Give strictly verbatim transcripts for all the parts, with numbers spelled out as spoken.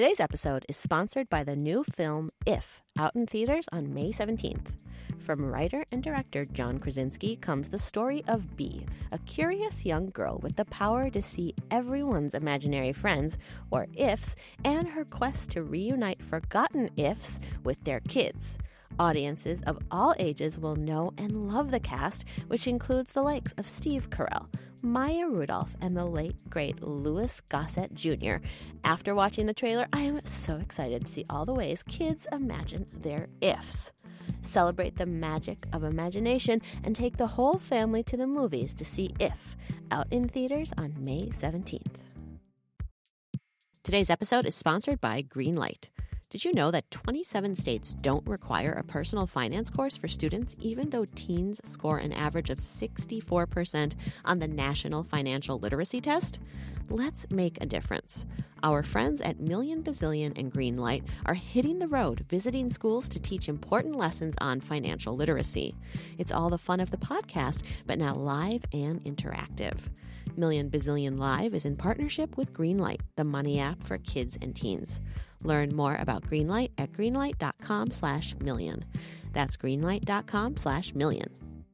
Today's episode is sponsored by the new film If, out in theaters on May seventeenth. From writer and director John Krasinski comes the story of Bee, a curious young girl with the power to see everyone's imaginary friends, or ifs, and her quest to reunite forgotten ifs with their kids. Audiences of all ages will know and love the cast, which includes the likes of Steve Carell, Maya Rudolph, and the late, great Louis Gossett Junior After watching the trailer, I am so excited to see all the ways kids imagine their ifs. Celebrate the magic of imagination and take the whole family to the movies to see If, out in theaters on May seventeenth. Today's episode is sponsored by Greenlight. Did you know that twenty-seven states don't require a personal finance course for students, even though teens score an average of sixty-four percent on the National Financial Literacy Test? Let's make a difference. Our friends at Million Bazillion and Greenlight are hitting the road, visiting schools to teach important lessons on financial literacy. It's all the fun of the podcast, but now live and interactive. Million Bazillion Live is in partnership with Greenlight, the money app for kids and teens. Learn more about Greenlight at greenlight.com slash million. That's greenlight.com slash million.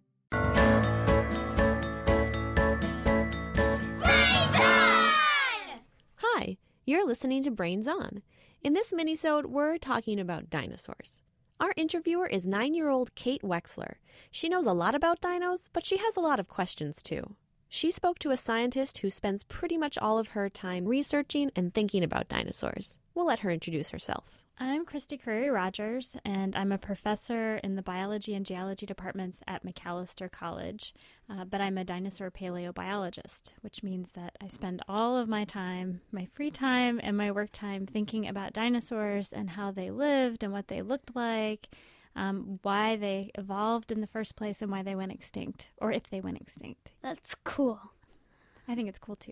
Hi, you're listening to Brains On. In this minisode, we're talking about dinosaurs. Our interviewer is nine-year-old Kate Wexler. She knows a lot about dinos, but she has a lot of questions too. She spoke to a scientist who spends pretty much all of her time researching and thinking about dinosaurs. We'll let her introduce herself. I'm Christy Curry-Rogers, and I'm a professor in the biology and geology departments at Macalester College, uh, but I'm a dinosaur paleobiologist, which means that I spend all of my time, my free time and my work time thinking about dinosaurs and how they lived and what they looked like, um, why they evolved in the first place and why they went extinct, or if they went extinct. That's cool. I think it's cool too.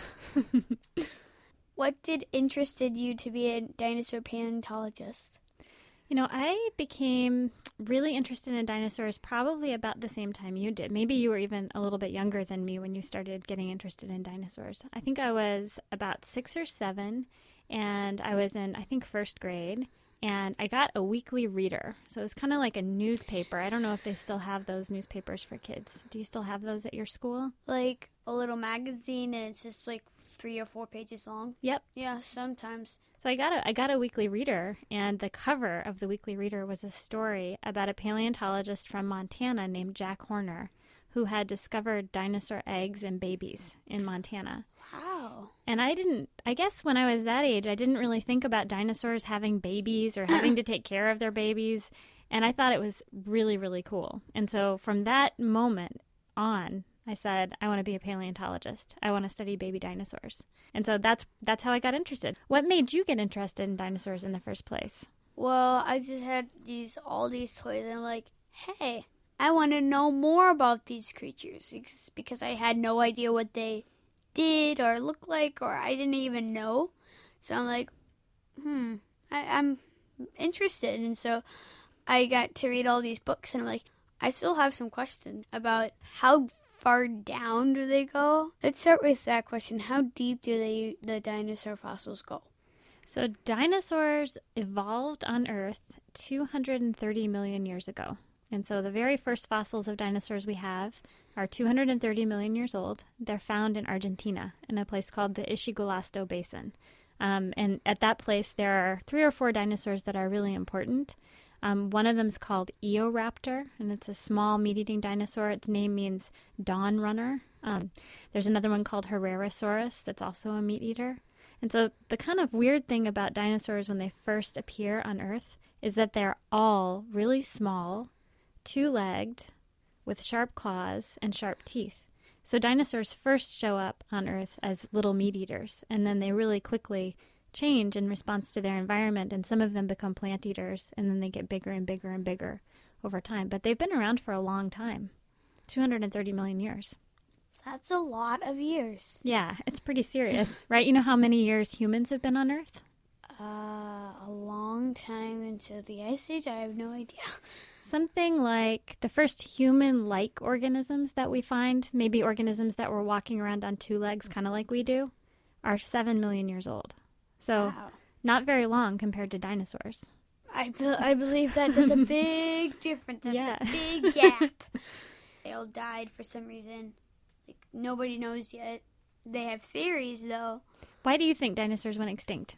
What did interested you to be a dinosaur paleontologist? You know, I became really interested in dinosaurs probably about the same time you did. Maybe you were even a little bit younger than me when you started getting interested in dinosaurs. I think I was about six or seven, and I was in, I think, first grade, and I got a weekly reader. So it was kind of like a newspaper. I don't know if they still have those newspapers for kids. Do you still have those at your school? Like a little magazine, and it's just like three or four pages long? Yep. Yeah, sometimes. So I got a I got a weekly reader, and the cover of the weekly reader was a story about a paleontologist from Montana named Jack Horner, who had discovered dinosaur eggs and babies in Montana. Wow. And I didn't, I guess when I was that age, I didn't really think about dinosaurs having babies or having to take care of their babies. And I thought it was really, really cool. And so from that moment on, I said, I want to be a paleontologist. I want to study baby dinosaurs. And so that's that's how I got interested. What made you get interested in dinosaurs in the first place? Well, I just had these all these toys, and I'm like, hey, I want to know more about these creatures because, because I had no idea what they did or looked like, or I didn't even know. So I'm like, hmm, I, I'm interested. And so I got to read all these books, and I'm like, I still have some questions about how far down do they go? Let's start with that question. How deep do they the dinosaur fossils go? So dinosaurs evolved on Earth two hundred thirty million years ago. And so the very first fossils of dinosaurs we have are two hundred thirty million years old. They're found in Argentina in a place called the Ischigualasto Basin. Um, and at that place, there are three or four dinosaurs that are really important. Um, one of them is called Eoraptor, and it's a small meat-eating dinosaur. Its name means dawn runner. Um, there's another one called Herrerasaurus that's also a meat-eater. And so the kind of weird thing about dinosaurs when they first appear on Earth is that they're all really small, two-legged, with sharp claws and sharp teeth. So dinosaurs first show up on Earth as little meat-eaters, and then they really quickly change in response to their environment, and some of them become plant eaters, and then they get bigger and bigger and bigger over time. But they've been around for a long time, two hundred thirty million years. That's a lot of years. Yeah, it's pretty serious, right? You know how many years humans have been on Earth? Uh, a long time into the Ice Age? I have no idea. Something like the first human-like organisms that we find, maybe organisms that were walking around on two legs kind of like we do, are seven million years old. So Wow. not very long compared to dinosaurs. I, be- I believe that that's a big difference. That's Yeah. a big gap. They all died for some reason. Like, nobody knows yet. They have theories, though. Why do you think dinosaurs went extinct?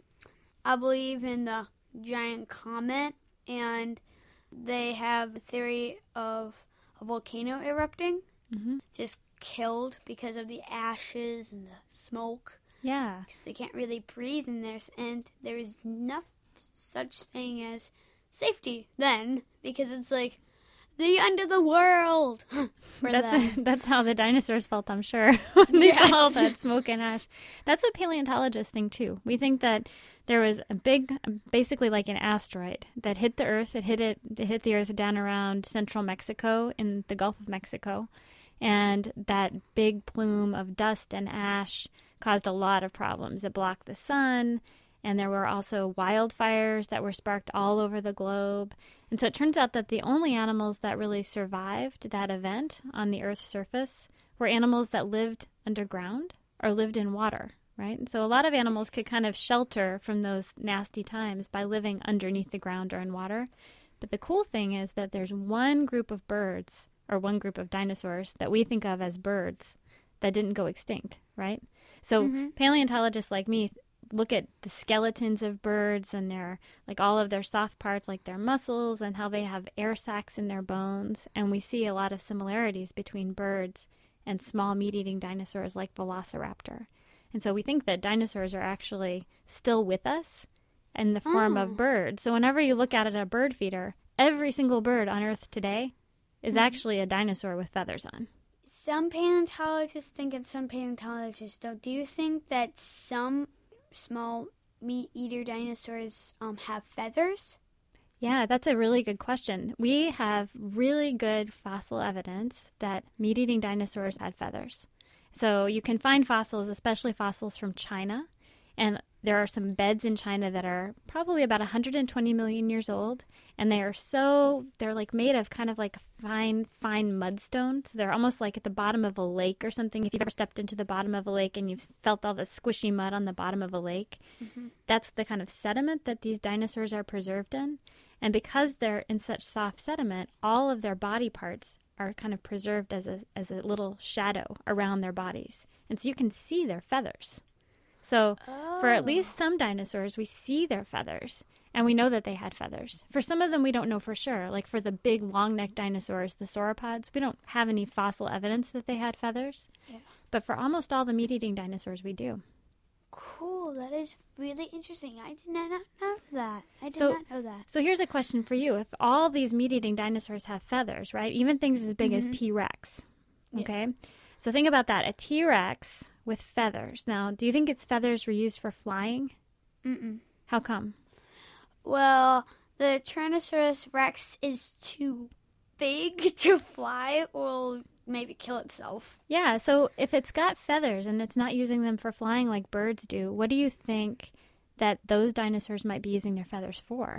I believe in the giant comet, and they have a theory of a volcano erupting, Mm-hmm. just killed because of the ashes and the smoke. Yeah. Because they can't really breathe in there, and there is no such thing as safety then, because it's like the end of the world. For That's them. that's how the dinosaurs felt, I'm sure, when they Yes. saw all that smoke and ash. That's what paleontologists think too. We think that there was a big, basically like an asteroid that hit the Earth. It hit it, it hit the Earth down around central Mexico in the Gulf of Mexico, and that big plume of dust and ash caused a lot of problems. It blocked the sun. And there were also wildfires that were sparked all over the globe. And so it turns out that the only animals that really survived that event on the Earth's surface were animals that lived underground or lived in water, right? And so a lot of animals could kind of shelter from those nasty times by living underneath the ground or in water. But the cool thing is that there's one group of birds or one group of dinosaurs that we think of as birds that didn't go extinct, right? So Mm-hmm. paleontologists like me look at the skeletons of birds and their, like all of their soft parts, like their muscles and how they have air sacs in their bones. And we see a lot of similarities between birds and small meat-eating dinosaurs like Velociraptor. And so we think that dinosaurs are actually still with us in the form Oh. of birds. So whenever you look at it, a bird feeder, every single bird on Earth today is Mhm. actually a dinosaur with feathers on. Some paleontologists think and some paleontologists don't. Do you think that some small meat-eater dinosaurs um, have feathers? Yeah, that's a really good question. We have really good fossil evidence that meat-eating dinosaurs had feathers. So you can find fossils, especially fossils from China, and there are some beds in China that are probably about one hundred twenty million years old, and they are so, they're like made of kind of like fine, fine mudstone. So they're almost like at the bottom of a lake or something. If you've ever stepped into the bottom of a lake and you've felt all the squishy mud on the bottom of a lake, Mm-hmm. that's the kind of sediment that these dinosaurs are preserved in. And because they're in such soft sediment, all of their body parts are kind of preserved as a as a little shadow around their bodies. And so you can see their feathers. So for at least some dinosaurs, we see their feathers, and we know that they had feathers. For some of them, we don't know for sure. Like for the big long-necked dinosaurs, the sauropods, we don't have any fossil evidence that they had feathers. Yeah. But for almost all the meat-eating dinosaurs, we do. Cool. That is really interesting. I did not know that. I did So- not know that. So here's a question for you. If all these meat-eating dinosaurs have feathers, right? Even things as big as Mhm. T-Rex, Yeah. okay? So think about that. A T-Rex with feathers. Now, do you think its feathers were used for flying? Mm-mm. How come? Well, the Tyrannosaurus Rex is too big to fly, or maybe kill itself. Yeah, so if it's got feathers and it's not using them for flying like birds do, what do you think that those dinosaurs might be using their feathers for?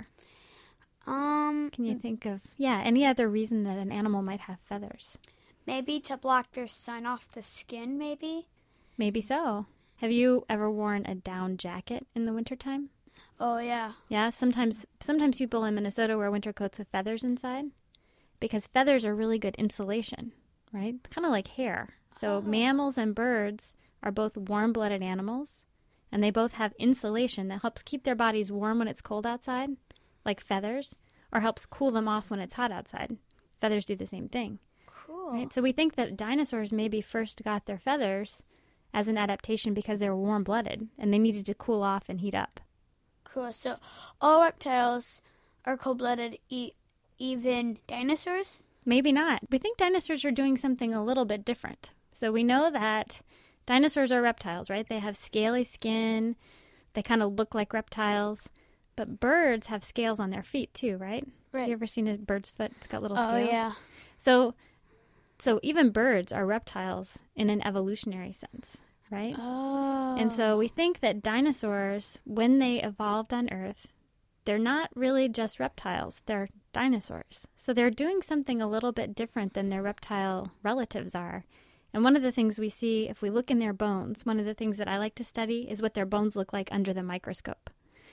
Um, Can you think of, yeah, any other reason that an animal might have feathers? maybe to block their sun off the skin, maybe? Maybe so. Have you ever worn a down jacket in the wintertime? Oh, yeah. Yeah, sometimes sometimes people in Minnesota wear winter coats with feathers inside because feathers are really good insulation, right? Kind of like hair. So Oh. mammals and birds are both warm-blooded animals, and they both have insulation that helps keep their bodies warm when it's cold outside, like feathers, or helps cool them off when it's hot outside. Feathers do the same thing, Cool. right? So we think that dinosaurs maybe first got their feathers as an adaptation because they were warm-blooded and they needed to cool off and heat up. Cool. So all reptiles are cold-blooded, e- even dinosaurs? Maybe not. We think dinosaurs are doing something a little bit different. So we know that dinosaurs are reptiles, right? They have scaly skin. They kind of look like reptiles. But birds have scales on their feet too, right? Right. You ever seen a bird's foot? It's got little Oh, scales. yeah. So, so even birds are reptiles in an evolutionary sense, right? Oh. And so we think that dinosaurs, when they evolved on Earth, they're not really just reptiles, they're dinosaurs. So they're doing something a little bit different than their reptile relatives are. And one of the things we see if we look in their bones, one of the things that I like to study is what their bones look like under the microscope.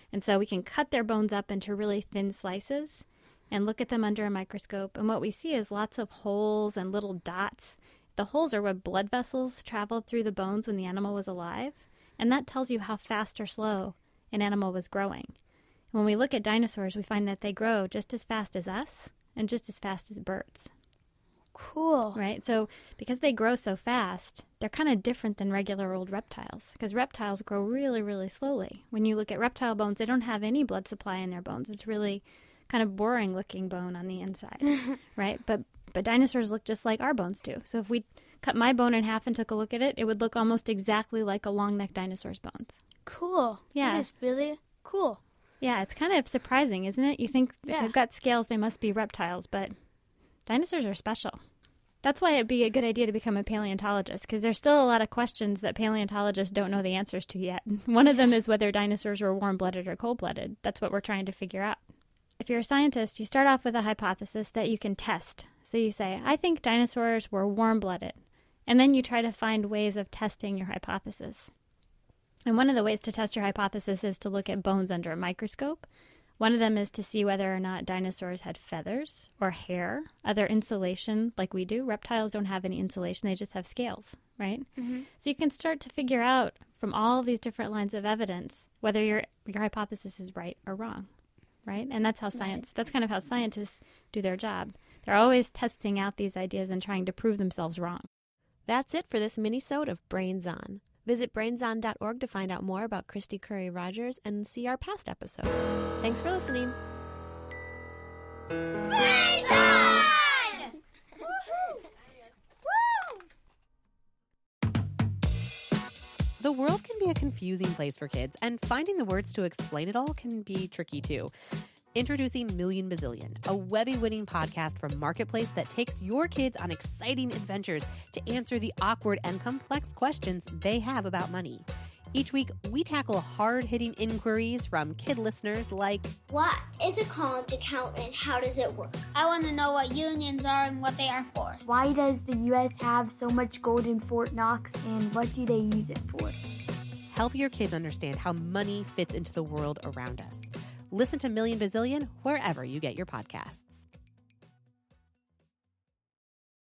And so we can cut their bones up into really thin slices and look at them under a microscope. And what we see is lots of holes and little dots. The holes are where blood vessels traveled through the bones when the animal was alive. And that tells you how fast or slow an animal was growing. And when we look at dinosaurs, we find that they grow just as fast as us and just as fast as birds. Cool. Right? So because they grow so fast, they're kind of different than regular old reptiles, because reptiles grow really, really slowly. When you look at reptile bones, they don't have any blood supply in their bones. It's really kind of boring looking bone on the inside, right? But but dinosaurs look just like our bones do. So if we cut my bone in half and took a look at it, it would look almost exactly like a long-necked dinosaur's bones. Cool. Yeah. That is really cool. Yeah, it's kind of surprising, isn't it? You think Yeah. if they've got scales, they must be reptiles, but dinosaurs are special. That's why it'd be a good idea to become a paleontologist, because there's still a lot of questions that paleontologists don't know the answers to yet. One of them is whether dinosaurs were warm-blooded or cold-blooded. That's what we're trying to figure out. If you're a scientist, you start off with a hypothesis that you can test. So you say, I think dinosaurs were warm-blooded. And then you try to find ways of testing your hypothesis. And one of the ways to test your hypothesis is to look at bones under a microscope. One of them is to see whether or not dinosaurs had feathers or hair, other insulation like we do. Reptiles don't have any insulation, they just have scales, right? Mm-hmm. So you can start to figure out from all of these different lines of evidence whether your your hypothesis is right or wrong, right? And that's how science, that's kind of how scientists do their job. They're always testing out these ideas and trying to prove themselves wrong. That's it for this mini-sode of Brains On. Visit brains on dot org to find out more about Christy Curry Rogers and see our past episodes. Thanks for listening. Brains On! The world can be a confusing place for kids, and finding the words to explain it all can be tricky too. Introducing Million Bazillion, a Webby-winning podcast from Marketplace that takes your kids on exciting adventures to answer the awkward and complex questions they have about money. Each week, we tackle hard-hitting inquiries from kid listeners like, what is a current account and how does it work? I want to know what unions are and what they are for. Why does the U S have so much gold in Fort Knox, and what do they use it for? help your kids understand how money fits into the world around us. Listen to Million Bazillion wherever you get your podcasts.